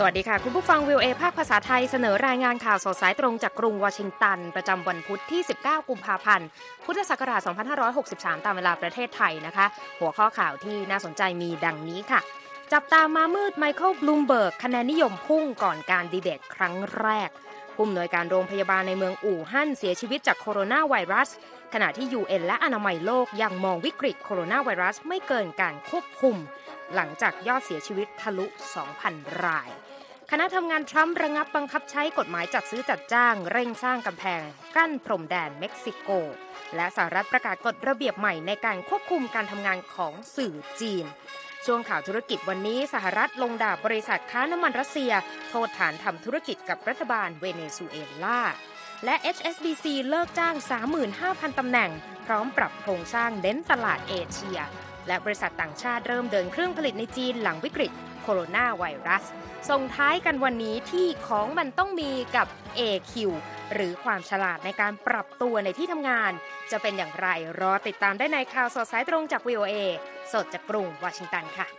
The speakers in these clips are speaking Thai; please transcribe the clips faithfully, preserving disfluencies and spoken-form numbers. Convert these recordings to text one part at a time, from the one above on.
วัสดีค่ะคุณผู้ฟัง วี โอ เอ ภาคภาษาไทยเสนอรายงานข่าวสดสายตรงจากกรุงวอชิงตันประจำวันพุธที่สิบเก้ากุมภาพันธ์พุทธศักราชสองพันห้าร้อยหกสิบสามตามเวลาประเทศไทยนะคะหัวข้อข่าวที่น่าสนใจมีดังนี้ค่ะจับตามามืดไมเคิลบลูมเบิร์กคะแนนนิยมพุ่งก่อนการดีเบตครั้งแรกผู้อำนวยการโรงพยาบาลในเมืองอู่ฮั่นเสียชีวิตจากโคโรนาไวรัสขณะที่ ยู เอ็น และอนามัยโลกยังมองวิกฤตโคโรนาไวรัสไม่เกินการควบคุมหลังจากยอดเสียชีวิตทะลุ สองพัน รายคณะทำงานทรัมป์ระงับบังคับใช้กฎหมายจัดซื้อจัดจ้างเร่งสร้างกำแพงกั้นพรมแดนเม็กซิโกและสหรัฐประกาศกฎระเบียบใหม่ในการควบคุมการทำงานของสื่อจีนช่วงข่าวธุรกิจวันนี้สหรัฐลงดาบบริษัทค้าน้ำมันรัสเซียโทษฐานทำธุรกิจกับรัฐบาลเวเนซุเอลาและ เอช เอส บี ซี เลิกจ้าง สามหมื่นห้าพัน ตำแหน่งพร้อมปรับโครงสร้างเน้นตลาดเอเชียและบริษัทต่างชาติเริ่มเดินเครื่องผลิตในจีนหลังวิกฤตโคโรนาไวรัสส่งท้ายกันวันนี้ที่ของมันต้องมีกับ เอ คิว หรือความฉลาดในการปรับตัวในที่ทำงานจะเป็นอย่างไรรอติดตามได้ในข่าวสดสายตรงจาก วี โอ เอ สดจากกรุงวอชิงตันค่ะ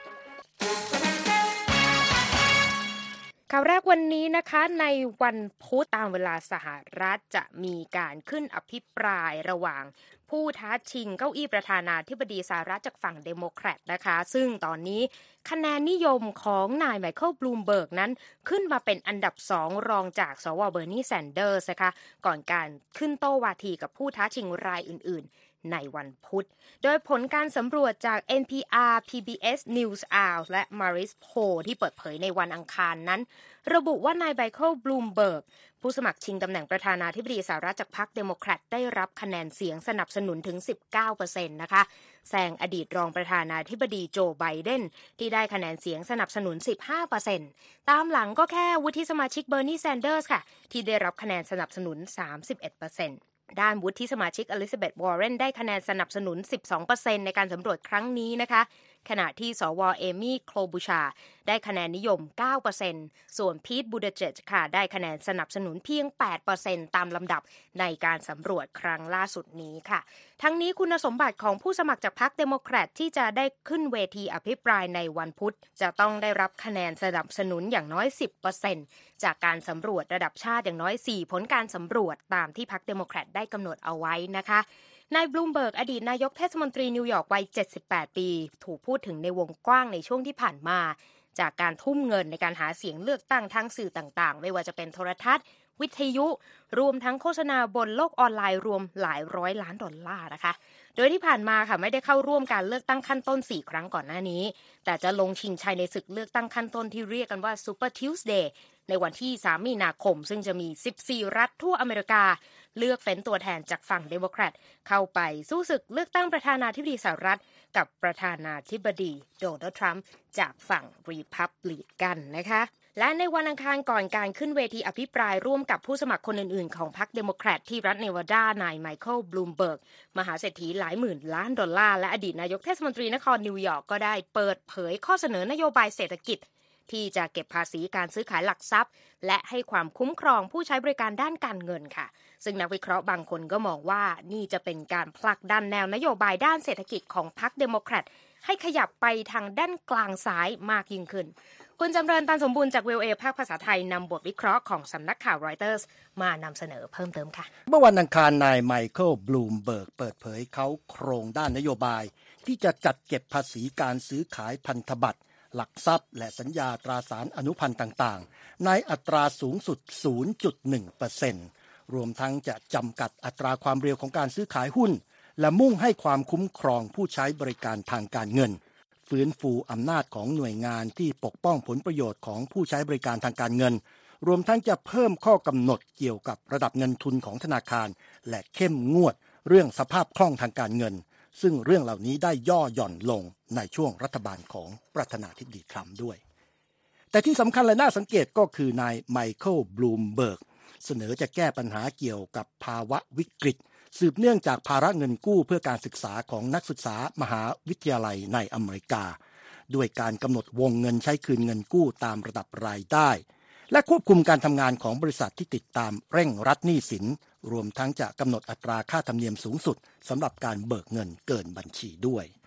ข่าวแรกวันนี้นะคะในวันพุธตามเวลาสหรัฐจะมีการขึ้นอภิปรายระหว่างผู้ท้าชิงเก้าอี้ประธานาธิบดีสหรัฐจากฝั่งเดโมแครตนะคะซึ่งตอนนี้คะแนนนิยมของนายไมเคิลบลูมเบิร์กนั้นขึ้นมาเป็นอันดับสองรองจากสวเบอร์นีแซนเดอร์สนะคะก่อนการขึ้นโต้วาทีกับผู้ท้าชิงรายอื่นๆในวันพุธโดยผลการสำรวจจาก เอ็น พี อาร์ พี บี เอส NewsHour และ Maris Poll ที่เปิดเผยในวันอังคารนั้นระบุว่านายไมเคิลบลูมเบิร์กผู้สมัครชิงตำแหน่งประธานาธิบดีสหรัฐจากพรรคเดโมแครตได้รับคะแนนเสียงสนับสนุนถึง สิบเก้าเปอร์เซ็นต์ นะคะแซงอดีตรองประธานาธิบดีโจไบเดนที่ได้คะแนนเสียงสนับสนุน สิบห้าเปอร์เซ็นต์ ตามหลังก็แค่วุฒิสมาชิกเบอร์นีแซนเดอร์สค่ะที่ได้รับคะแนนสนับสนุน สามสิบเอ็ดเปอร์เซ็นต์ด้านวุฒิสมาชิกอลิซาเบธวอร์เรนได้คะแนนสนับสนุน สิบสองเปอร์เซ็นต์ ในการสำรวจครั้งนี้นะคะขณะที่สวเอมี่โคลบูชาได้คะแนนนิยม เก้าเปอร์เซ็นต์ ส่วนพีทบูเดเจจค่ะได้คะแนนสนับสนุนเพียง แปดเปอร์เซ็นต์ ตามลำดับในการสำรวจครั้งล่าสุดนี้ค่ะทั้งนี้คุณสมบัติของผู้สมัครจากพรรคเดโมแครตที่จะได้ขึ้นเวทีอภิปรายในวันพุธจะต้องได้รับคะแนนสนับสนุนอย่างน้อย สิบเปอร์เซ็นต์ จากการสำรวจระดับชาติอย่างน้อย สี่ ผลการสำรวจตามที่พรรคเดโมแครตได้กำหนดเอาไว้นะคะนายบลูมเบิร์กอดีตนายกเทศมนตรีนิวยอร์กวัยเจ็ดสิบแปดปีถูกพูดถึงในวงกว้างในช่วงที่ผ่านมาจากการทุ่มเงินในการหาเสียงเลือกตั้งทางสื่อต่างๆไม่ว่าจะเป็นโทรทัศน์วิทยุรวมทั้งโฆษณาบนโลกออนไลน์รวมหลายร้อยล้านดอลลาร์นะคะโดยที่ผ่านมาค่ะไม่ได้เข้าร่วมการเลือกตั้งขั้นต้นสี่ครั้งก่อนหน้านี้แต่จะลงชิงชัยในศึกเลือกตั้งขั้นต้นที่เรียกกันว่า Super Tuesday ในวันที่สามมีนาคมซึ่งจะมีสิบสี่รัฐทั่วอเมริกาเลือกเฟ้นตัวแทนจากฝั่งเดโมแครตเข้าไปสู้ศึกเลือกตั้งประธานาธิบดีสหรัฐกับประธานาธิบดีโดนัลด์ทรัมป์จากฝั่งรีพับลิกันนะคะและในวันอังคารก่อนการขึ้นเวทีอภิปรายร่วมกับผู้สมัครคนอื่นๆของพรรคเดโมแครตที่รัฐเนวาดานายไมเคิลบลูมเบิร์กมหาเศรษฐีหลายหมื่นล้านดอลลาร์และอดีตนายกเทศมนตรีนครนิวยอร์กก็ได้เปิดเผยข้อเสนอนโยบายเศรษฐกิจที่จะเก็บภาษีการซื้อขายหลักทรัพย์และให้ความคุ้มครองผู้ใช้บริการด้านการเงินค่ะซึ่งนักวิเคราะห์บางคนก็มองว่านี่จะเป็นการผลักดันแนวนโยบายด้านเศรษฐกิจของพรรคเดโมแครตให้ขยับไปทางด้านกลางซ้ายมากยิ่งขึ้นคุณจำเริญตันสมบูรณ์จาก วี โอ เอ ภาคภาษาไทยนำบทวิเคราะห์ของสำนักข่าวรอยเตอร์สมานำเสนอเพิ่มเติมค่ะเมื่อวันอังคารนายไมเคิลบลูมเบิร์กเปิดเผยเขาโครงด้านนโยบายที่จะจัดเก็บภาษีการซื้อขายพันธบัตรหลักทรัพย์และสัญญาตราสารอนุพันธ์ต่างๆในอัตราสูงสุด ศูนย์จุดหนึ่งเปอร์เซ็นต์ รวมทั้งจะจำกัดอัตราความเร็วของการซื้อขายหุ้นและมุ่งให้ความคุ้มครองผู้ใช้บริการทางการเงินฟื้นฟูอำนาจของหน่วยงานที่ปกป้องผลประโยชน์ของผู้ใช้บริการทางการเงินรวมทั้งจะเพิ่มข้อกำหนดเกี่ยวกับระดับเงินทุนของธนาคารและเข้มงวดเรื่องสภาพคล่องทางการเงินซึ่งเรื่องเหล่านี้ได้ย่อหย่อนลงในช่วงรัฐบาลของประธานาธิบดีทรัมป์ด้วยแต่ที่สำคัญและน่าสังเกตก็คือนายไมเคิลบลูมเบิร์กเสนอจะแก้ปัญหาเกี่ยวกับภาวะวิกฤตสืบเนื่องจากภาระเงินกู้เพื่อการศึกษาของนักศึกษามหาวิทยาลัยในอเมริกาด้วยการกำหนดวงเงินใช้คืนเงินกู้ตามระดับรายได้และควบคุมการทำงานของบริษัทที่ติดตามเร่งรัดหนี้สินรวมทั้งจะกำหนดอัตราค่าธรรมเนียมสูงสุดสำหรับการเบิกเงินเกินบัญชีด้วย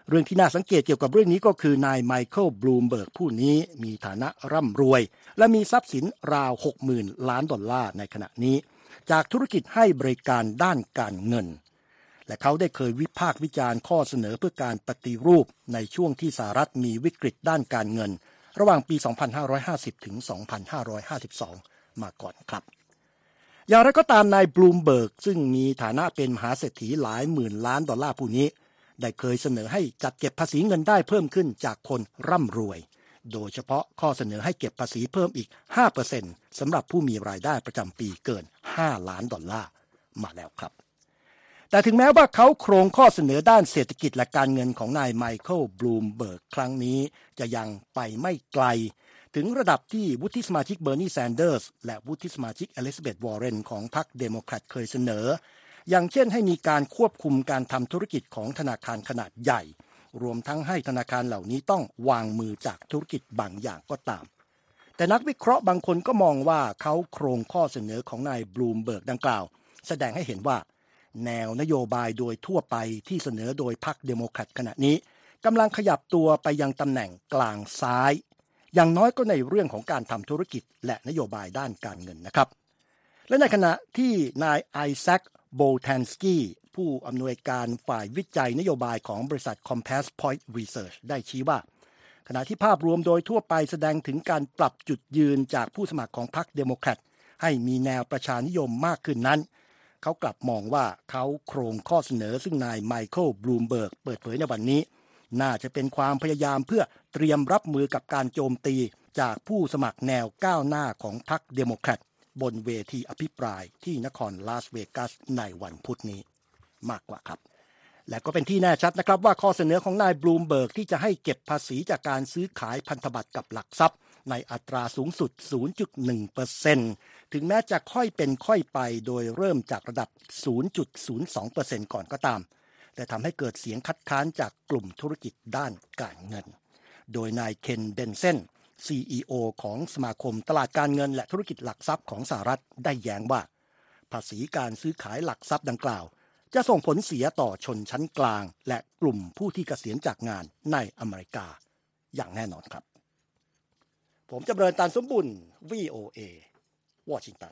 เรื่องที่น่าสังเกตเกี่ยวกับเรื่องนี้ก็คือนายไมเคิลบลูมเบิร์กผู้นี้มีฐานะร่ำรวยและมีทรัพย์สินราว หกหมื่น ล้านดอลลาร์ในขณะนี้จากธุรกิจให้บริการด้านการเงินและเขาได้เคยวิพากษ์วิจารณ์ข้อเสนอเพื่อการปฏิรูปในช่วงที่สหรัฐมีวิกฤตด้านการเงินระหว่างปี สองพันห้าร้อยห้าสิบ ถึง สองพันห้าร้อยห้าสิบสอง มาก่อนครับอย่างไรก็ตามนายบลูมเบิร์กซึ่งมีฐานะเป็นมหาเศรษฐีหลายหมื่นล้านดอลลาร์ผู้นี้ได้เคยเสนอให้จัดเก็บภาษีเงินได้เพิ่มขึ้นจากคนร่ำรวยโดยเฉพาะข้อเสนอให้เก็บภาษีเพิ่มอีก ห้าเปอร์เซ็นต์ สำหรับผู้มีรายได้ประจำปีเกินห้าล้านดอลลาร์มาแล้วครับแต่ถึงแม้ว่าเขาโครงข้อเสนอด้านเศรษฐกิจและการเงินของนายไมเคิลบลูมเบิร์กครั้งนี้จะยังไปไม่ไกลถึงระดับที่วุฒิสมาชิกเบอร์นีแซนเดอร์สและวุฒิสมาชิกอลิซาเบธวอร์เรนของพรรคเดโมแครตเคยเสนออย่างเช่นให้มีการควบคุมการทำธุรกิจของธนาคารขนาดใหญ่รวมทั้งให้ธนาคารเหล่านี้ต้องวางมือจากธุรกิจบางอย่างก็ตามแต่นักวิเคราะห์บางคนก็มองว่าเขาโครงข้อเสนอของนายบลูมเบิร์กดังกล่าวแสดงให้เห็นว่าแนวนโยบายโดยทั่วไปที่เสนอโดยพรรคเดโมแครตขณะนี้กำลังขยับตัวไปยังตำแหน่งกลางซ้ายอย่างน้อยก็ในเรื่องของการทำธุรกิจและนโยบายด้านการเงินนะครับและในขณะที่นายไอแซคโบแทนสกี้ผู้อำนวยการฝ่ายวิจัยนโยบายของบริษัท Compass Point Research ได้ชี้ว่าขณะที่ภาพรวมโดยทั่วไปแสดงถึงการปรับจุดยืนจากผู้สมัครของพรรคเดโมแครตให้มีแนวประชานิยมมากขึ้นนั้นเขากลับมองว่าเขาโครงข้อเสนอซึ่งนายไมเคิลบลูมเบิร์กเปิดเผยในวันนี้น่าจะเป็นความพยายามเพื่อเตรียมรับมือกับการโจมตีจากผู้สมัครแนวก้าวหน้าของพรรคเดโมแครตบนเวทีอภิปรายที่นครลาสเวกัสในวันพุธนี้มากกว่าครับและก็เป็นที่แน่ชัดนะครับว่าข้อเสนอของนายบลูมเบิร์กที่จะให้เก็บภาษีจากการซื้อขายพันธบัตรกับหลักทรัพย์ในอัตราสูงสุด ศูนย์จุดหนึ่งเปอร์เซ็นต์ ถึงแม้จะค่อยเป็นค่อยไปโดยเริ่มจากระดับ ศูนย์จุดศูนย์สองเปอร์เซ็นต์ ก่อนก็ตามแต่ทำให้เกิดเสียงคัดค้านจากกลุ่มธุรกิจด้านการเงินโดยนายเคนเดนเซน ซี อี โอ ของสมาคมตลาดการเงินและธุรกิจหลักทรัพย์ของสหรัฐได้แย้งว่าภาษีการซื้อขายหลักทรัพย์ดังกล่าวจะส่งผลเสียต่อชนชั้นกลางและกลุ่มผู้ที่เกษียณจากงานในอเมริกาอย่างแน่นอนครับผมจำเริญตาลสมบุญ วี โอ เอ วอชิงตัน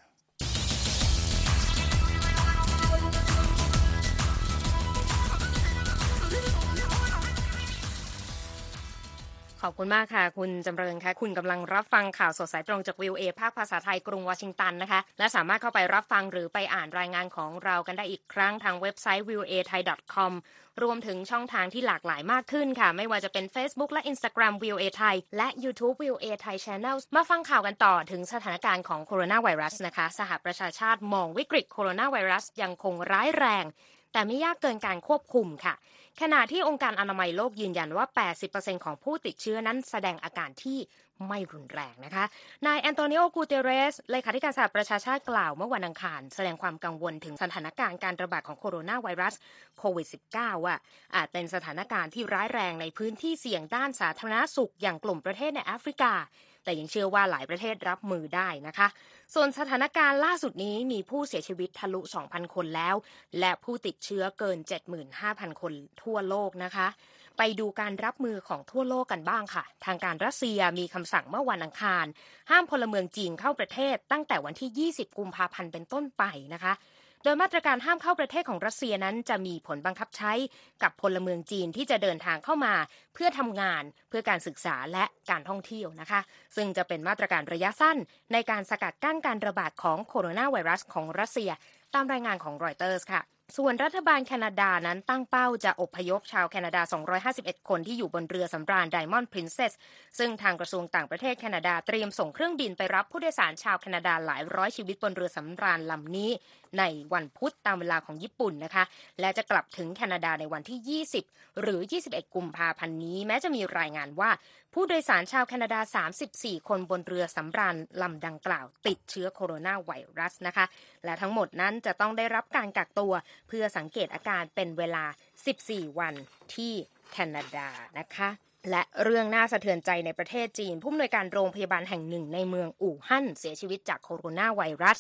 ขอบคุณมากค่ะคุณจำเริญค่ะคุณกำลังรับฟังข่าวสดสายตรงจาก วี โอ เอ ภาคภาษาไทยกรุงวอชิงตันนะคะและสามารถเข้าไปรับฟังหรือไปอ่านรายงานของเรากันได้อีกครั้งทางเว็บไซต์ วี โอ เอ ไทย ดอท คอม รวมถึงช่องทางที่หลากหลายมากขึ้นค่ะไม่ว่าจะเป็น Facebook และ Instagram วี โอ เอ ไทยและ YouTube วี โอ เอ ไทย Channel มาฟังข่าวกันต่อถึงสถานการณ์ของโคโรนาไวรัสนะคะสหประชาชาติมองวิกฤตโคโรนาไวรัสยังคงร้ายแรงแต่ไม่ยากเกินการควบคุมค่ะขณะที่องค์การอนามัยโลกยืนยันว่า แปดสิบเปอร์เซ็นต์ ของผู้ติดเชื้อนั้นแสดงอาการที่ไม่รุนแรงนะคะนายแอนโตนิโอ กูเตเรสเลขาธิการสหประชาชาติกล่าวเมื่อวันอังคารแสดงความกังวลถึงสถานการณ์การระบาดของโคโรนาไวรัสโควิด สิบเก้า ว่าอาจเป็นสถานการณ์ที่ร้ายแรงในพื้นที่เสี่ยงด้านสาธารณสุขอย่างกลุ่มประเทศในแอฟริกาแต่ยังเชื่อว่าหลายประเทศรับมือได้นะคะส่วนสถานการณ์ล่าสุดนี้มีผู้เสียชีวิตทะลุ สองพัน คนแล้วและผู้ติดเชื้อเกิน เจ็ดหมื่นห้าพัน คนทั่วโลกนะคะไปดูการรับมือของทั่วโลกกันบ้างค่ะทางการรัสเซียมีคำสั่งเมื่อวันอังคารห้ามพลเมืองจีนเข้าประเทศตั้งแต่วันที่ยี่สิบกุมภาพันธ์เป็นต้นไปนะคะโดยมาตรการห้ามเข้าประเทศของรัสเซียนั้นจะมีผลบังคับใช้กับพลเมืองจีนที่จะเดินทางเข้ามาเพื่อทำงานเพื่อการศึกษาและการท่องเที่ยวนะคะซึ่งจะเป็นมาตรการระยะสั้นในการสกัดกั้นการระบาดของโคโรนาไวรัสของรัสเซียตามรายงานของรอยเตอร์สค่ะส่วนรัฐบาลแคนาดานั้นตั้งเป้าจะอพยพชาวแคนาดาสองร้อยห้าสิบเอ็ดคนที่อยู่บนเรือสำราญ Diamond Princess ซึ่งทางกระทรวงต่างประเทศแคนาดาเตรียมส่งเครื่องบินไปรับผู้โดยสารชาวแคนาดาหลายร้อยชีวิตบนเรือสำราญลำนี้ในวันพุธตามเวลาของญี่ปุ่นนะคะและจะกลับถึงแคนาดาในวันที่ยี่สิบหรือยี่สิบเอ็ดกุมภาพันธ์นี้แม้จะมีรายงานว่าผู้โดยสารชาวแคนาดาสามสิบสี่คนบนเรือสำราญลำดังกล่าวติดเชื้อโคโรนาไวรัสนะคะและทั้งหมดนั้นจะต้องได้รับการกักตัวเพื่อสังเกตอาการเป็นเวลาสิบสี่วันที่แคนาดานะคะและเรื่องน่าสะเทือนใจในประเทศจีนผู้อำนวยการโรงพยาบาลแห่งหนึ่งในเมืองอู่ฮั่นเสียชีวิตจากโคโรนาไวรัส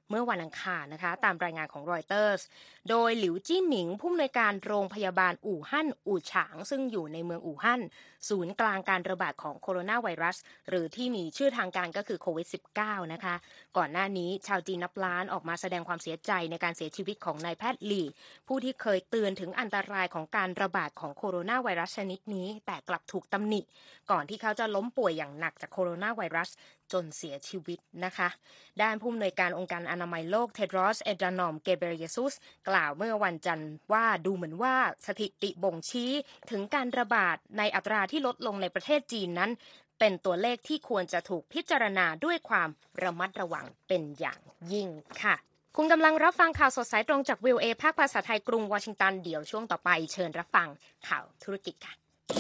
เมื่อวันอังคารนะคะตามรายงานของรอยเตอร์สโดยหลิวจี้หมิงผู้อำนวยการโรงพยาบาลอู่ฮั่นอู่ฉางซึ่งอยู่ในเมืองอู่ฮั่นศูนย์กลางการระบาดของโคโรนาไวรัสหรือที่มีชื่อทางการก็คือโควิด สิบเก้า นะคะก่อนหน้านี้ชาวจีนนับล้านออกมาแสดงความเสียใจในการเสียชีวิตของนายแพทย์หลี่ผู้ที่เคยเตือนถึงอันตรายของการระบาดของโคโรนาไวรัสชนิดนี้แต่กลับถูกตำหนิก่อนที่เขาจะล้มป่วยอย่างหนักจากโคโรนาไวรัสจนเสียชีวิตนะคะด้านผู้อำนวยการองค์การอนามัยโลกเทดรอส เอดรานอม เกเบรียซุสกล่าวเมื่อวันจันทร์ว่าดูเหมือนว่าสถิติบ่งชี้ถึงการระบาดในอัตราที่ลดลงในประเทศจีนนั้นเป็นตัวเลขที่ควรจะถูกพิจารณาด้วยความระมัดระวังเป็นอย่างยิ่งค่ะคุณกำลังรับฟังข่าวสดสายตรงจาก วี โอ เอ ภาคภาษาไทยกรุงวอชิงตันเดี๋ยวช่วงต่อไปเชิญรับฟังข่าวธุรกิจค่ะ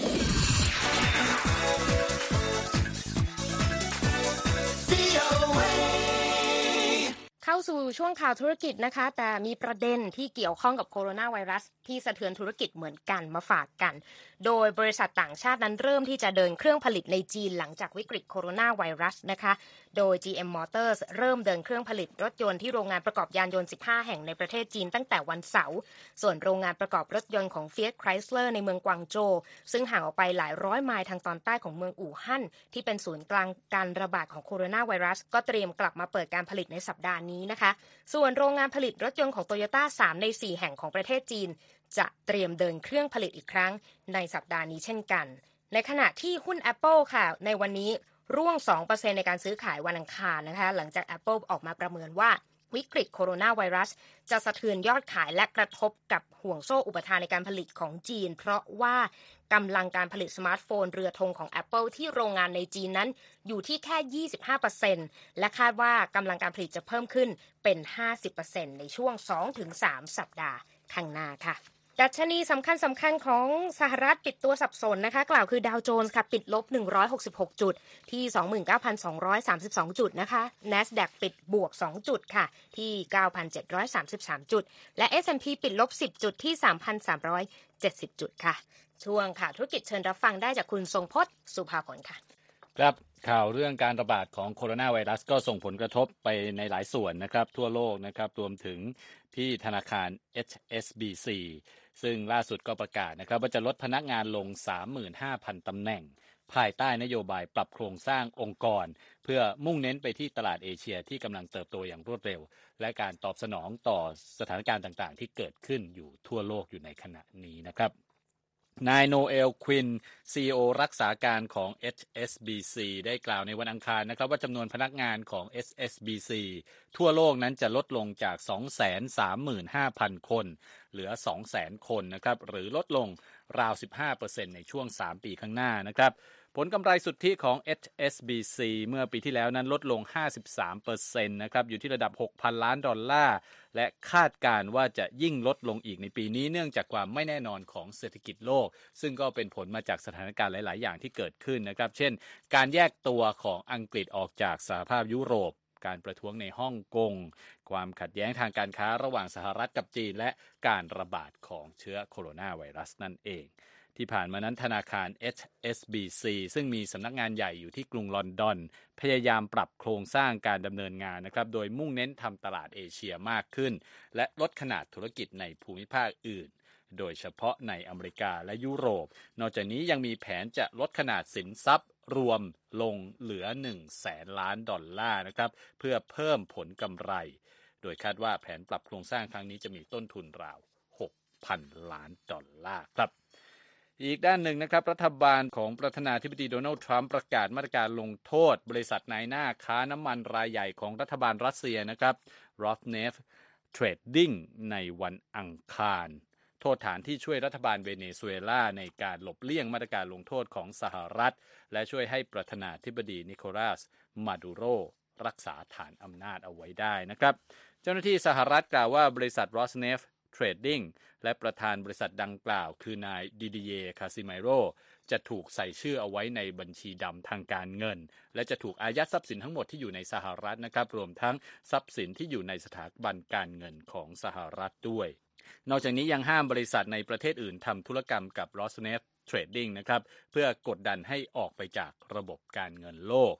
เข้าสู่ช่วงข่าวธุรกิจนะคะแต่มีประเด็นที่เกี่ยวข้องกับโคโรนาไวรัสที่สะเทือนธุรกิจเหมือนกันมาฝากกันโดยบริษัทต่างชาตินั้นเริ่มที่จะเดินเครื่องผลิตในจีนหลังจากวิกฤตโคโรนาไวรัสนะคะโดย จี เอ็ม Motors เริ่มเดินเครื่องผลิตรถยนต์ที่โรงงานประกอบยานยนต์สิบห้าแห่งในประเทศจีนตั้งแต่วันเสาร์ส่วนโรงงานประกอบรถยนต์ของ Fiat Chrysler ในเมืองกวางโจวซึ่งห่างออกไปหลายร้อยไมล์ทางตอนใต้ของเมืองอู่ฮั่นที่เป็นศูนย์กลางการระบาดของโคโรนาไวรัสก็เตรียมกลับมาเปิดการผลิตในสัปดาห์นี้นะคะส่วนโรงงานผลิตรถยนต์ของ Toyota สามในสี่แห่งของประเทศจีนจะเตรียมเดินเครื่องผลิตอีกครั้งในสัปดาห์นี้เช่นกันในขณะที่หุ้น Apple ค่ะในวันนี้ร่วง สองเปอร์เซ็นต์ ในการซื้อขายวันอังคารนะคะหลังจาก Apple ออกมาประเมินว่าวิกฤตโคโรนาไวรัสจะสะเทือนยอดขายและกระทบกับห่วงโซ่อุปทานในการผลิตของจีนเพราะว่ากำลังการผลิตสมาร์ทโฟนเรือธงของ Apple ที่โรงงานในจีนนั้นอยู่ที่แค่ ยี่สิบห้าเปอร์เซ็นต์ และคาดว่ากำลังการผลิตจะเพิ่มขึ้นเป็น ห้าสิบเปอร์เซ็นต์ ในช่วง สองถึงสาม สัปดาห์ข้างหน้าค่ะดัชนีสำคัญสำคัญของสหรัฐปิดตัวสับสนนะคะกล่าวคือดาวโจนส์ค่ะปิดลบหนึ่งร้อยหกสิบหกจุดที่ สองหมื่นเก้าพันสองร้อยสามสิบสอง จุดนะคะ NASDAQ ปิดบวกสองจุดค่ะที่ เก้าพันเจ็ดร้อยสามสิบสาม จุดและ เอส แอนด์ พี ปิดลบสิบจุดที่ สามพันสามร้อยเจ็ดสิบ จุดค่ะช่วงข่าวธุรกิจเชิญรับฟังได้จากคุณทรงพจน์สุภาผลค่ะครับข่าวเรื่องการระบาดของโคโรนาไวรัสก็ส่งผลกระทบไปในหลายส่วนนะครับทั่วโลกนะครับรวมถึงที่ธนาคาร เอช เอส บี ซี ซึ่งล่าสุดก็ประกาศนะครับว่าจะลดพนักงานลง สามหมื่นห้าพัน ตำแหน่งภายใต้นโยบายปรับโครงสร้างองค์กรเพื่อมุ่งเน้นไปที่ตลาดเอเชียที่กำลังเติบโตอย่างรวดเร็วและการตอบสนองต่อสถานการณ์ต่างๆที่เกิดขึ้นอยู่ทั่วโลกอยู่ในขณะนี้นะครับนายโนเอลควิน ซี อี โอ รักษาการของ เอช เอส บี ซี ได้กล่าวในวันอังคารนะครับว่าจำนวนพนักงานของ เอช เอส บี ซี ทั่วโลกนั้นจะลดลงจาก สองแสนสามหมื่นห้าพัน คนเหลือ สองแสน คนนะครับหรือลดลงราว สิบห้าเปอร์เซ็นต์ ในช่วงสามปีข้างหน้านะครับผลกำไรสุทธิของ เอช เอส บี ซี เมื่อปีที่แล้วนั้นลดลง ห้าสิบสามเปอร์เซ็นต์ นะครับอยู่ที่ระดับ หกพัน ล้านดอลลาร์และคาดการณ์ว่าจะยิ่งลดลงอีกในปีนี้เนื่องจากความไม่แน่นอนของเศรษฐกิจโลกซึ่งก็เป็นผลมาจากสถานการณ์หลายๆอย่างที่เกิดขึ้นนะครับเช่นการแยกตัวของอังกฤษออกจากสหภาพยุโรปการประท้วงในฮ่องกงความขัดแย้งทางการค้าระหว่างสหรัฐกับจีนและการระบาดของเชื้อโคโรนาไวรัสนั่นเองที่ผ่านมานั้นธนาคาร เอช เอส บี ซี ซึ่งมีสำนักงานใหญ่อยู่ที่กรุงลอนดอนพยายามปรับโครงสร้างการดำเนินงานนะครับโดยมุ่งเน้นทำตลาดเอเชียมากขึ้นและลดขนาดธุรกิจในภูมิภาคอื่นโดยเฉพาะในอเมริกาและยุโรปนอกจากนี้ยังมีแผนจะลดขนาดสินทรัพย์รวมลงเหลือ หนึ่งแสน ล้านดอลลาร์นะครับเพื่อเพิ่มผลกำไรโดยคาดว่าแผนปรับโครงสร้างครั้งนี้จะมีต้นทุนราว หกพัน ล้านดอลลาร์ครับอีกด้านหนึ่งนะครับรัฐบาลของประธานาธิบดีโดนัลด์ทรัมป์ประกาศมาตรการลงโทษบริษัทนายหน้าค้าน้ำมันรายใหญ่ของรัฐบาลรัสเซียนะครับ Rosneft Trading ในวันอังคารโทษฐานที่ช่วยรัฐบาลเวเนซุเอลาในการหลบเลี่ยงมาตรการลงโทษของสหรัฐและช่วยให้ประธานาธิบดีนิโคลัสมาดูโรรักษาฐานอำนาจเอาไว้ได้นะครับเจ้าหน้าที่สหรัฐกล่าวว่าบริษัท Rosneft Trading และประธานบริษัทดังกล่าวคือนายดิดิเยคาซิไมโรจะถูกใส่ชื่อเอาไว้ในบัญชีดำทางการเงินและจะถูกอายัดทรัพย์สินทั้งหมดที่อยู่ในสหรัฐนะครับรวมทั้งทรัพย์สินที่อยู่ในสถาบันการเงินของสหรัฐด้วยนอกจากนี้ยังห้ามบริษัทในประเทศอื่นทำธุรกรรมกับ Rosneft Trading นะครับเพื่อกดดันให้ออกไปจากระบบการเงินโลก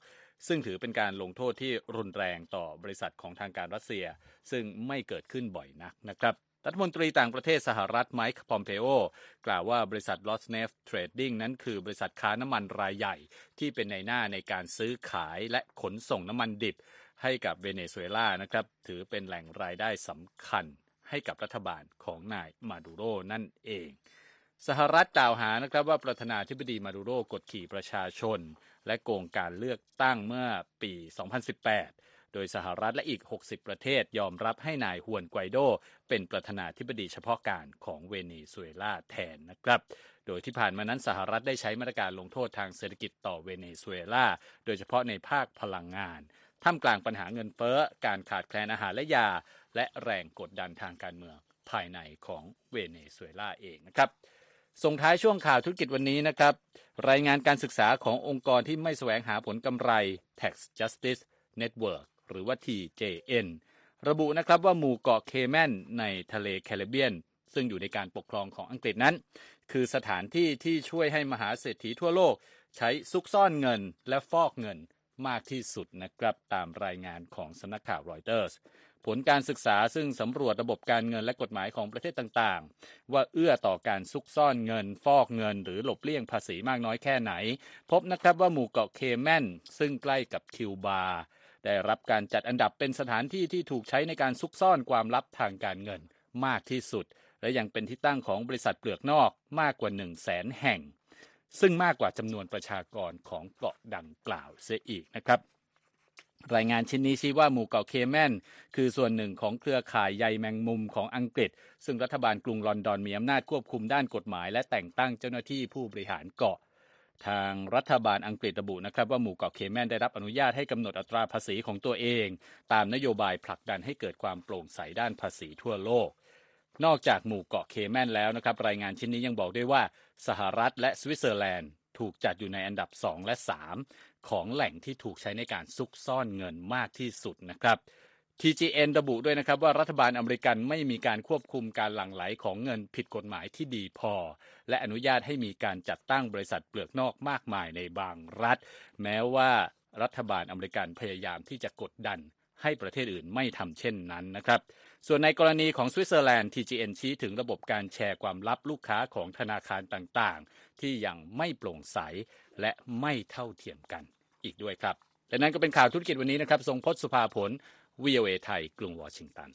ซึ่งถือเป็นการลงโทษที่รุนแรงต่อบริษัทของทางการรัสเซียซึ่งไม่เกิดขึ้นบ่อยนักนะครับรัฐมนตรีต่างประเทศสหรัฐไมค์ พอมเพโอกล่าวว่าบริษัท Rosneft Trading นั้นคือบริษัทค้าน้ำมันรายใหญ่ที่เป็นในหน้าในการซื้อขายและขนส่งน้ำมันดิบให้กับเวเนซุเอลานะครับถือเป็นแหล่งรายได้สำคัญให้กับรัฐบาลของนายมาดูโรนั่นเองสหรัฐกล่าวหานะครับว่าประธานาธิบดีมาดูโรกดขี่ประชาชนและโกงการเลือกตั้งเมื่อปี สองพันสิบแปดโดยสหรัฐและอีกหกสิบประเทศยอมรับให้นายฮวนไกวโดเป็นประธานาธิบดีเฉพาะการของเวเนซุเอลาแทนนะครับโดยที่ผ่านมานั้นสหรัฐได้ใช้มาตรการลงโทษทางเศรษฐกิจต่อเวเนซุเอลาโดยเฉพาะในภาคพลังงานท่ามกลางปัญหาเงินเฟ้อการขาดแคลนอาหารและยาและแรงกดดันทางการเมืองภายในของเวเนซุเอลาเองนะครับส่งท้ายช่วงข่าวธุรกิจวันนี้นะครับรายงานการศึกษาขององค์กรที่ไม่แสวงหาผลกำไร Tax Justice Network หรือว่า ที เจ เอ็น ระบุนะครับว่าหมู่เกาะเคแมนในทะเลแคริบเบียนซึ่งอยู่ในการปกครองของอังกฤษนั้นคือสถานที่ที่ช่วยให้มหาเศรษฐีทั่วโลกใช้ซุกซ่อนเงินและฟอกเงินมากที่สุดนะครับตามรายงานของสำนักข่าวรอยเตอร์สผลการศึกษาซึ่งสำรวจระบบการเงินและกฎหมายของประเทศต่างๆว่าเอื้อต่อการซุกซ่อนเงินฟอกเงินหรือหลบเลี่ยงภาษีมากน้อยแค่ไหนพบนะครับว่าหมู่เกาะเคแมนซึ่งใกล้กับคิวบาได้รับการจัดอันดับเป็นสถานที่ที่ถูกใช้ในการซุกซ่อนความลับทางการเงินมากที่สุดและยังเป็นที่ตั้งของบริษัทเปลือกนอกมากกว่า หนึ่งแสน แห่งซึ่งมากกว่าจำนวนประชากรของเกาะดังกล่าวเสียอีกนะครับรายงานชิ้นนี้ชี้ว่าหมู่เกาะเคแมนคือส่วนหนึ่งของเครือข่ายใยแมงมุมของอังกฤษซึ่งรัฐบาลกรุงลอนดอนมีอำนาจควบคุมด้านกฎหมายและแต่งตั้งเจ้าหน้าที่ผู้บริหารเกาะทางรัฐบาลอังกฤษระบุนะครับว่าหมู่เกาะเคแมนได้รับอนุญาตให้กำหนดอัตราภาษีของตัวเองตามนโยบายผลักดันให้เกิดความโปร่งใสด้านภาษีทั่วโลกนอกจากหมู่เกาะเคแมนแล้วนะครับรายงานชิ้นนี้ยังบอกด้วยว่าสหรัฐและสวิตเซอร์แลนด์ถูกจัดอยู่ในอันดับสองและสามของแหล่งที่ถูกใช้ในการซุกซ่อนเงินมากที่สุดนะครับ ที จี เอ็น ระบุด้วยนะครับว่ารัฐบาลอเมริกันไม่มีการควบคุมการหลั่งไหลของเงินผิดกฎหมายที่ดีพอและอนุญาตให้มีการจัดตั้งบริษัทเปลือกนอกมากมายในบางรัฐแม้ว่ารัฐบาลอเมริกันพยายามที่จะกดดันให้ประเทศอื่นไม่ทำเช่นนั้นนะครับส่วนในกรณีของสวิตเซอร์แลนด์ ที จี เอ็น ชี้ถึงระบบการแชร์ความลับลูกค้าของธนาคารต่างๆที่ยังไม่โปร่งใสและไม่เท่าเทียมกันอีกด้วยครับและนั่นก็เป็นข่าวธุรกิจวันนี้นะครับทรงพจน์สุภาผล วี โอ เอ ไทยกรุงวอชิงตัน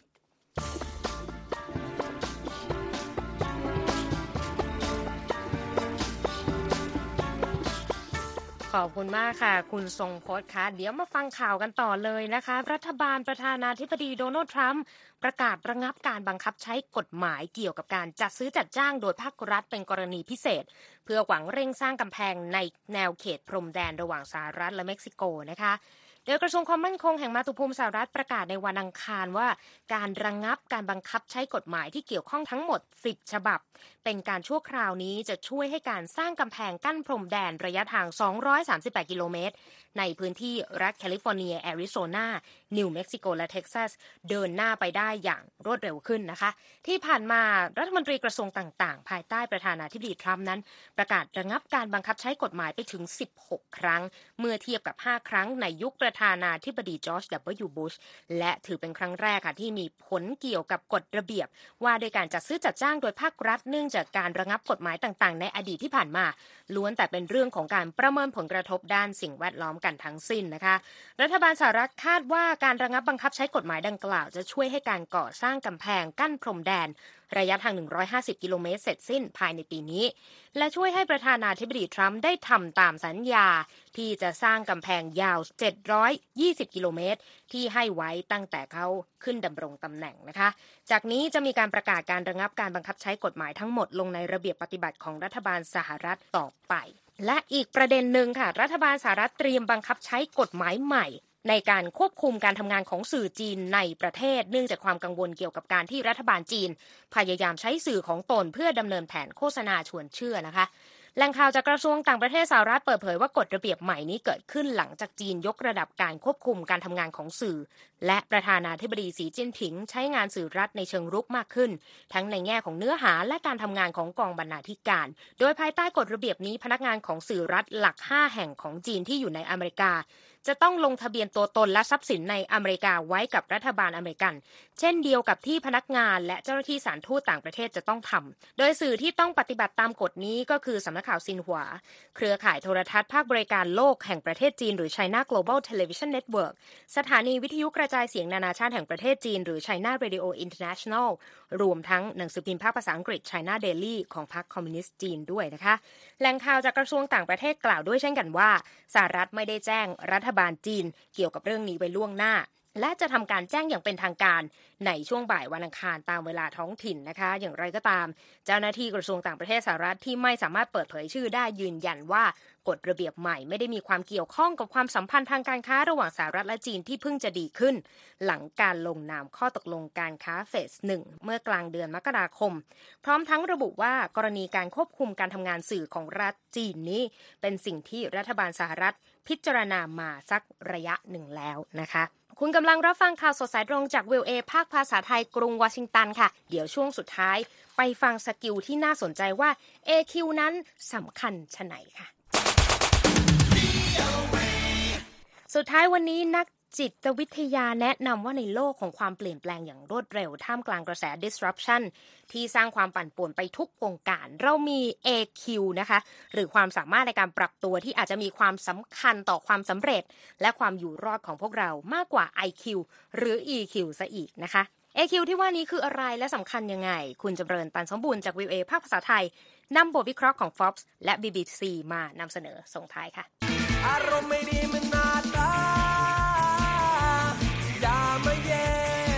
ขอบคุณมากค่ะคุณทรงพจน์ค่ะเดี๋ยวมาฟังข่าวกันต่อเลยนะคะรัฐบาลประธานาธิบดีโดนัลด์ทรัมป์ประกาศระงับการบังคับใช้กฎหมายเกี่ยวกับการจัดซื้อจัดจ้างโดยภาครัฐเป็นกรณีพิเศษเพื่อหวังเร่งสร้างกำแพงในแนวเขตพรมแดนระหว่างสหรัฐและเม็กซิโกนะคะโดยกระทรวงความมั่นคงแห่งมาตุภูมิสหรัฐประกาศในวันอังคารว่าการระงับการบังคับใช้กฎหมายที่เกี่ยวข้องทั้งหมดสิบฉบับเป็นการชั่วคราวนี้จะช่วยให้การสร้างกำแพงกั้นพรมแดนระยะทางสองร้อยสามสิบแปดกิโลเมตรในพื้นที่รัฐแคลิฟอร์เนียแอริโซนานิวเม็กซิโกและเท็กซัสเดินหน้าไปได้อย่างรวดเร็วขึ้นนะคะที่ผ่านมารัฐมนตรีกระทรวงต่างๆภายใต้ประธานาธิบดีทรัมป์นั้นประกาศระงับการบังคับใช้กฎหมายไปถึงสิบหกครั้งเมื่อเทียบกับห้าครั้งในยุคประธานาธิบดีจอร์จ ดับเบิลยู บุชและถือเป็นครั้งแรกค่ะที่มีผลเกี่ยวกับกฎระเบียบว่าโดยการจัดซื้อจัดจ้างโดยภาครัฐเนื่องจากการระงับกฎหมายต่างๆในอดีตที่ผ่านมาล้วนแต่เป็นเรื่องของการประเมินผลกระทบด้านสิ่งแวดล้อมกันทั้งสิ้นนะคะรัฐบาลสหรัฐคาดว่าการระงับบังคับใช้กฎหมายดังกล่าวจะช่วยให้การก่อสร้างกำแพงกั้นพรมแดนระยะทางหนึ่งร้อยห้าสิบกิโลเมตรเสร็จสิ้นภายในปีนี้และช่วยให้ประธานาธิบดีทรัมป์ได้ทำตามสัญญาที่จะสร้างกำแพงยาวเจ็ดร้อยยี่สิบกิโลเมตรที่ให้ไว้ตั้งแต่เขาขึ้นดำรงตำแหน่งนะคะจากนี้จะมีการประกาศการระงับการบังคับใช้กฎหมายทั้งหมดลงในระเบียบปฏิบัติของรัฐบาลสหรัฐต่อไปและอีกประเด็นหนึ่งค่ะรัฐบาลสหรัฐเตรียมบังคับใช้กฎหมายใหม่ในการควบคุมการทำงานของสื่อจีนในประเทศเนื่องจากความกังวลเกี่ยวกับการที่รัฐบาลจีนพยายามใช้สื่อของตนเพื่อดำเนินแผนโฆษณาชวนเชื่อนะคะแหล่งข่าวจากกระทรวงต่างประเทศสหรัฐเปิดเผยว่ากฎระเบียบใหม่นี้เกิดขึ้นหลังจากจีนยกระดับการควบคุมการทำงานของสื่อและประธานาธิบดีสีจิ้นผิงใช้งานสื่อรัฐในเชิงรุกมากขึ้นทั้งในแง่ของเนื้อหาและการทำงานของกองบรรณาธิการโดยภายใต้กฎระเบียบนี้พนักงานของสื่อรัฐหลักห้าแห่งของจีนที่อยู่ในอเมริกาจะต้องลงทะเบียนตัวตนและทรัพย์สินในอเมริกาไว้กับรัฐบาลอเมริกันเช่นเดียวกับที่พนักงานและเจ้าหน้าที่สถานทูตต่างประเทศจะต้องทำโดยสื่อที่ต้องปฏิบัติตามกฎนี้ก็คือสำนักข่าวซินหัวเครือข่ายโทรทัศน์ภาคบริการโลกแห่งประเทศจีนหรือ China Global Television Network สถานีวิทยุกระจายเสียงนานาชาติแห่งประเทศจีนหรือ China Radio International รวมทั้งหนังสือพิมพ์ภาคภาษาอังกฤษ China Daily ของพรรคคอมมิวนิสต์จีนด้วยนะคะแหล่งข่าวจากกระทรวงต่างประเทศกล่าวด้วยเช่นกันว่าสหรัฐไม่ได้แจ้งรัฐบาลจีนเกี่ยวกับเรื่องนี้ไว้ล่วงหน้าและจะทำการแจ้งอย่างเป็นทางการในช่วงบ่ายวันอังคารตามเวลาท้องถิ่นนะคะอย่างไรก็ตามเจ้าหน้าที่กระทรวงต่างประเทศสหรัฐที่ไม่สามารถเปิดเผยชื่อได้ยืนยันว่ากฎระเบียบใหม่ไม่ได้มีความเกี่ยวข้องกับความสัมพันธ์ทางการค้าระหว่างสหรัฐและจีนที่เพิ่งจะดีขึ้นหลังการลงนามข้อตกลงการค้าเฟสหนึ่งเมื่อกลางเดือนมกราคมพร้อมทั้งระบุว่ากรณีการควบคุมการทำงานสื่อของรัฐจีนนี้เป็นสิ่งที่รัฐบาลสหรัฐพิจารณามาสักระยะหนึ่งแล้วนะคะคุณกำลังรับฟังข่าวสดสายตรงจาก วี โอ เอ ภาคภาษาไทยกรุงวอชิงตันค่ะเดี๋ยวช่วงสุดท้ายไปฟังสกิลที่น่าสนใจว่า เอ คิว นั้นสำคัญไฉนค่ะสุดท้ายวันนี้นักจิตวิทยาแนะนำว่าในโลกของความเปลี่ยนแปลงอย่างรวดเร็วท่ามกลางกระแส disruption ที่สร้างความปั่นป่วนไปทุกวงการเรามี เอ คิว นะคะหรือความสามารถในการปรับตัวที่อาจจะมีความสำคัญต่อความสำเร็จและความอยู่รอดของพวกเรามากกว่า ไอ คิว หรือ อี คิว ซะอีกนะคะ เอ คิว ที่ว่านี้คืออะไรและสำคัญยังไงคุณจำเริญตันสมบูรณ์จาก วี โอ เอ ภาคภาษาไทยนำบทวิเคราะห์ของ Forbes และ บี บี ซี มานำเสนอส่งท้ายค่ะอารมณ์ไม่ดีมันนาตาอย่ามาแย่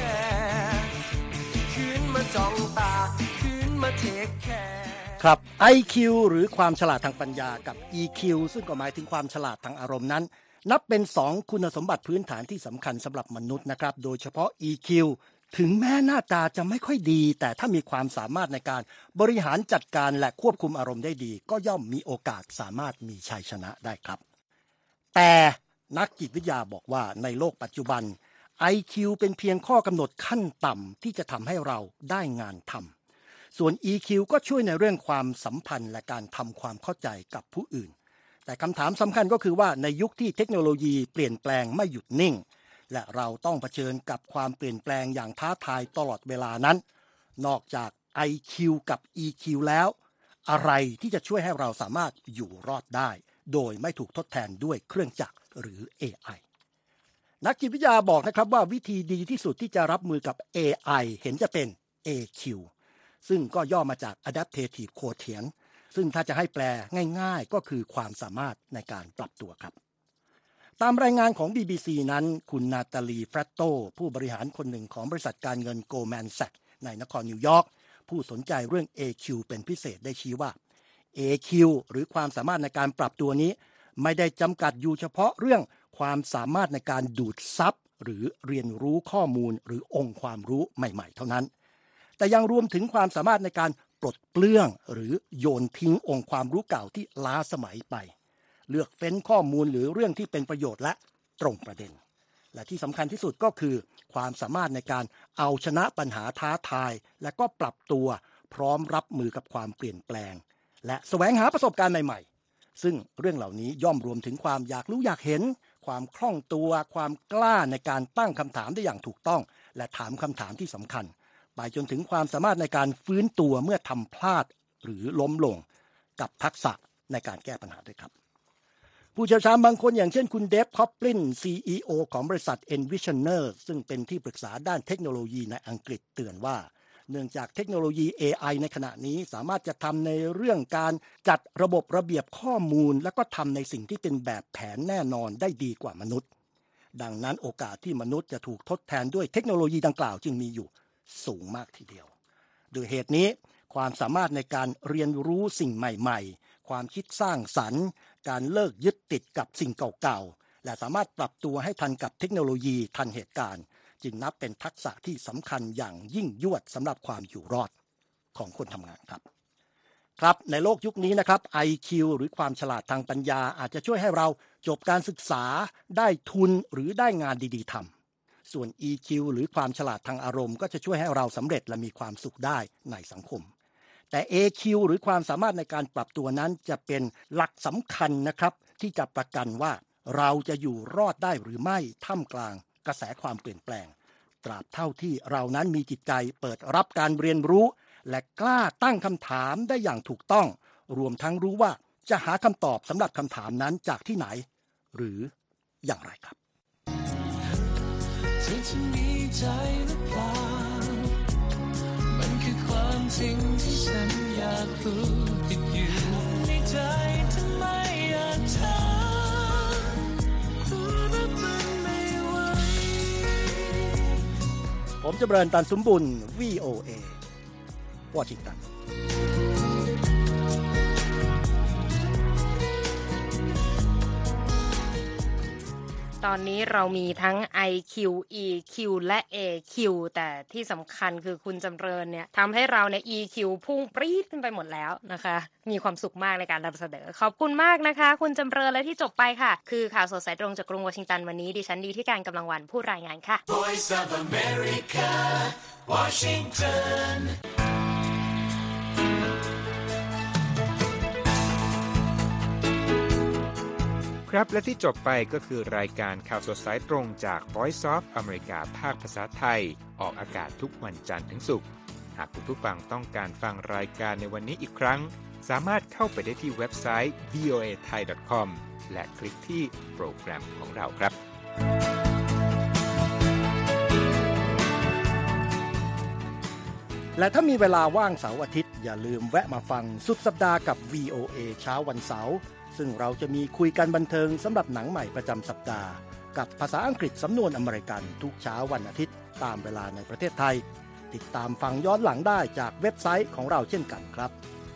คืนมาจ้องตาคืนมาเทคแคร์ครับ ไอ คิว หรือความฉลาดทางปัญญากับ อี คิว ซึ่งก็หมายถึงความฉลาดทางอารมณ์นั้นนับเป็นสองคุณสมบัติพื้นฐานที่สำคัญสำหรับมนุษย์นะครับโดยเฉพาะ อี คิว ถึงแม้หน้าตาจะไม่ค่อยดีแต่ถ้ามีความสามารถในการบริหารจัดการและควบคุมอารมณ์ได้ดีก็ย่อมมีโอกาสสามารถมีชัยชนะได้ครับแต่นักจิตวิทยาบอกว่าในโลกปัจจุบัน ไอ คิว เป็นเพียงข้อกำหนดขั้นต่ำที่จะทำให้เราได้งานทำส่วน อี คิว ก็ช่วยในเรื่องความสัมพันธ์และการทำความเข้าใจกับผู้อื่นแต่คำถามสำคัญก็คือว่าในยุคที่เทคโนโลยีเปลี่ยนแปลงไม่หยุดนิ่งและเราต้องเผชิญกับความเปลี่ยนแปลงอย่างท้าทายตลอดเวลานั้นนอกจาก ไอ คิว กับ อี คิว แล้วอะไรที่จะช่วยให้เราสามารถอยู่รอดได้โดยไม่ถูกทดแทนด้วยเครื่องจักรหรือ เอ ไอ นักจิตวิทยาบอกนะครับว่าวิธีดีที่สุดที่จะรับมือกับ เอ ไอ เห็นจะเป็น เอ คิว ซึ่งก็ย่อมาจาก Adaptive Quotient ซึ่งถ้าจะให้แปลง่ายๆก็คือความสามารถในการปรับตัวครับตามรายงานของ บี บี ซี นั้นคุณนาตาลีแฟรตโตผู้บริหารคนหนึ่งของบริษัทการเงิน Goldman Sachs ในนครนิวยอร์กผู้สนใจเรื่อง เอ คิว เป็นพิเศษได้ชี้ว่า เอ คิว หรือความสามารถในการปรับตัวนี้ไม่ได้จำกัดอยู่เฉพาะเรื่องความสามารถในการดูดซับหรือเรียนรู้ข้อมูลหรือองค์ความรู้ใหม่ๆเท่านั้นแต่ยังรวมถึงความสามารถในการปลดเปลื้องหรือโยนทิ้งองค์ความรู้เก่าที่ล้าสมัยไปเลือกเฟ้นข้อมูลหรือเรื่องที่เป็นประโยชน์และตรงประเด็นและที่สำคัญที่สุดก็คือความสามารถในการเอาชนะปัญหาท้าทายและก็ปรับตัวพร้อมรับมือกับความเปลี่ยนแปลงและแสวงหาประสบการณ์ใหม่ๆซึ่งเรื่องเหล่านี้ย่อมรวมถึงความอยากรู้อยากเห็นความคล่องตัวความกล้าในการตั้งคำถามได้อย่างถูกต้องและถามคำถามที่สำคัญไปจนถึงความสามารถในการฟื้นตัวเมื่อทำพลาดหรือล้มลงกับทักษะในการแก้ปัญหาด้วยครับผู้เชี่ยวชาญบางคนอย่างเช่นคุณเดฟคอปลิน ซี อี โอ ของบริษัท Envisioner ซึ่งเป็นที่ปรึกษาด้านเทคโนโลยีในอังกฤษเตือนว่าเนื่องจากเทคโนโลยี เอ ไอ ในขณะนี้สามารถจะทำในเรื่องการจัดระบบระเบียบข้อมูลและก็ทำในสิ่งที่เป็นแบบแผนแน่นอนได้ดีกว่ามนุษย์ดังนั้นโอกาสที่มนุษย์จะถูกทดแทนด้วยเทคโนโลยีดังกล่าวจึงมีอยู่สูงมากทีเดียวโดยเหตุนี้ความสามารถในการเรียนรู้สิ่งใหม่ๆความคิดสร้างสรรค์การเลิกยึดติดกับสิ่งเก่าๆและสามารถปรับตัวให้ทันกับเทคโนโลยีทันเหตุการณ์จึงนับเป็นทักษะที่สำคัญอย่างยิ่งยวดสำหรับความอยู่รอดของคนทำงานครับครับในโลกยุคนี้นะครับ ไอ คิว หรือความฉลาดทางปัญญาอาจจะช่วยให้เราจบการศึกษาได้ทุนหรือได้งานดีๆทำส่วน อี คิว หรือความฉลาดทางอารมณ์ก็จะช่วยให้เราสำเร็จและมีความสุขได้ในสังคมแต่ เอ คิว หรือความสามารถในการปรับตัวนั้นจะเป็นหลักสำคัญนะครับที่จะประกันว่าเราจะอยู่รอดได้หรือไม่ท่ามกลางกระแสความเปลี่ยนแปลงตราบเท่าที่เรานั้นมีจิตใจเปิดรับการเรียนรู้และกล้าตั้งคำถามได้อย่างถูกต้องรวมทั้งรู้ว่าจะหาคำตอบสำหรับคำถามนั้นจากที่ไหนหรืออย่างไรครับเธอจะมีใจหรือเปล่ามันคือความจริงที่ฉันอยากรู้ติดอยู่ในใจทำไมอยากถามรู้ว่ามันไม่ไหวผมจำเริญตันสมบุญ วี โอ เอ วอชิงตันตอนนี้เรามีทั้ง ไอ คิว อี คิว และ เอ คิว แต่ที่สำคัญคือคุณจำเริญเนี่ยทำให้เราใน อี คิว พุ่งปรี๊ดขึ้นไปหมดแล้วนะคะมีความสุขมากในการนำเสนอขอบคุณมากนะคะคุณจำเริญและที่จบไปค่ะคือข่าวสดสายตรงจากกรุงวอชิงตันวันนี้ดิฉันดีที่การกำลังวันผู้รายงานค่ะ Voice of America Washington ครับและที่จบไปก็คือรายการข่าวสดสายตรงจาก Voice of America ภาคภาษาไทยออกอากาศทุกวันจันทร์ถึงศุกร์หากคุณผู้ฟังต้องการฟังรายการในวันนี้อีกครั้งสามารถเข้าไปได้ที่เว็บไซต์ วี โอ เอ ไทย ดอท คอม และคลิกที่โปรแกรมของเราครับและถ้ามีเวลาว่างเสาร์อาทิตย์อย่าลืมแวะมาฟังสุดสัปดาห์กับ วี โอ เอ เช้าวันเสาร์ซึ่งเราจะมีคุยกันบันเทิงสำหรับหนังใหม่ประจำสัปดาห์กับภาษาอังกฤษสำนวนอเมริกันทุกเช้าวันอาทิตย์ตามเวลาในประเทศไทยติดตามฟังย้อนหลังได้จากเว็บไซต์ของเราเช่นกันครับ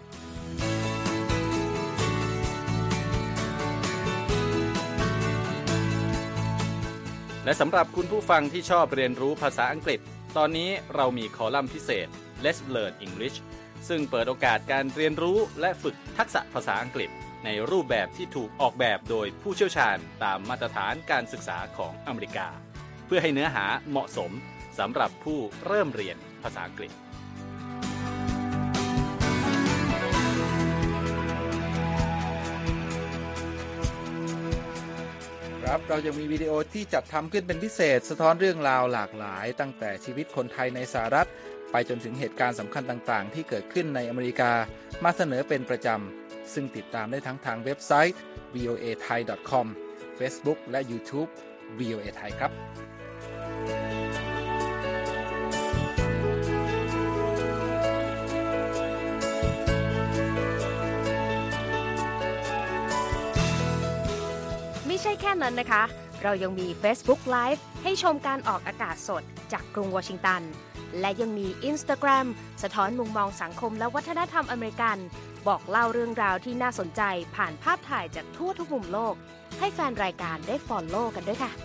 และสำหรับคุณผู้ฟังที่ชอบเรียนรู้ภาษาอังกฤษตอนนี้เรามีคอลัมน์พิเศษ Let's Learn English ซึ่งเปิดโอกาสการเรียนรู้และฝึกทักษะภาษาอังกฤษในรูปแบบที่ถูกออกแบบโดยผู้เชี่ยวชาญตามมาตรฐานการศึกษาของอเมริกาเพื่อให้เนื้อหาเหมาะสมสำหรับผู้เริ่มเรียนภาษาอังกฤษครับเรายังมีวิดีโอที่จัดทำขึ้นเป็นพิเศษสะท้อนเรื่องราวหลากหลายตั้งแต่ชีวิตคนไทยในสหรัฐไปจนถึงเหตุการณ์สำคัญต่างๆที่เกิดขึ้นในอเมริกามาเสนอเป็นประจำซึ่งติดตามได้ทั้งทางเว็บไซต์ วี โอ เอ ไทย ดอท คอม Facebook และ YouTube วี โอ เอ ไทยครับไม่ใช่แค่นั้นนะคะเรายังมี Facebook Live ให้ชมการออกอากาศสดจากกรุงวอชิงตันและยังมี Instagram สะท้อนมุมมองสังคมและวัฒนธรรมอเมริกันบอกเล่าเรื่องราวที่น่าสนใจผ่านภาพถ่ายจากทั่วทุกมุมโลกให้แฟนรายการได้ follow กันด้วยค่ะ